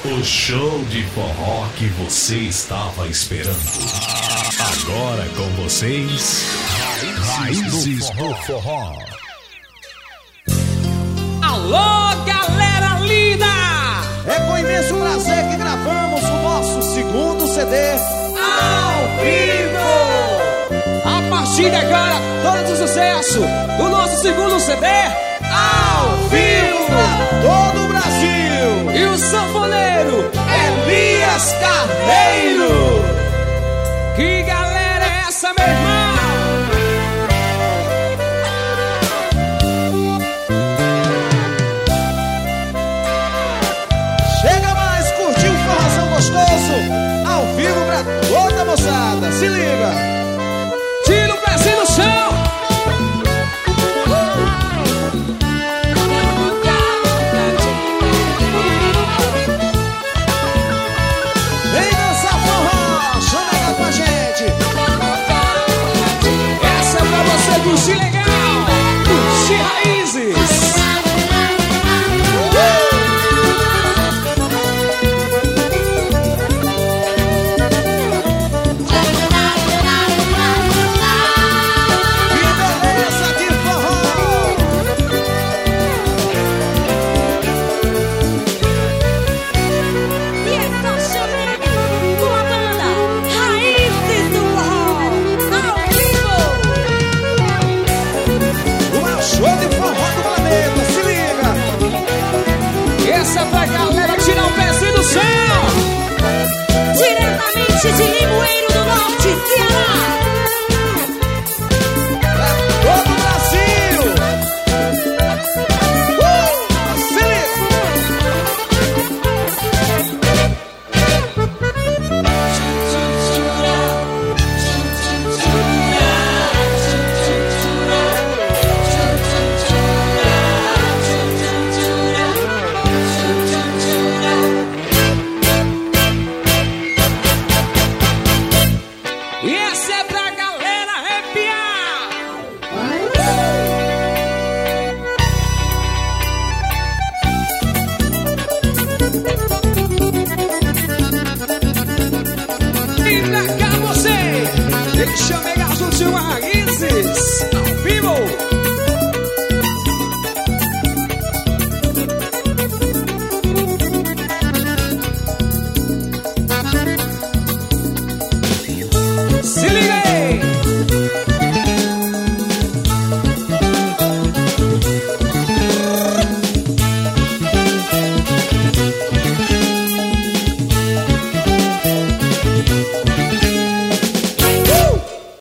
O show de forró que você estava esperando. Agora com vocês, Raízes do Forró. Alô, galera linda! É com imenso prazer que gravamos o nosso segundo CD ao vivo. A partir de agora, todo o sucesso do nosso segundo CD ao vivo pra todo o Brasil. E o sanfoneiro Elias Carneiro. Que galera é essa, meu irmão?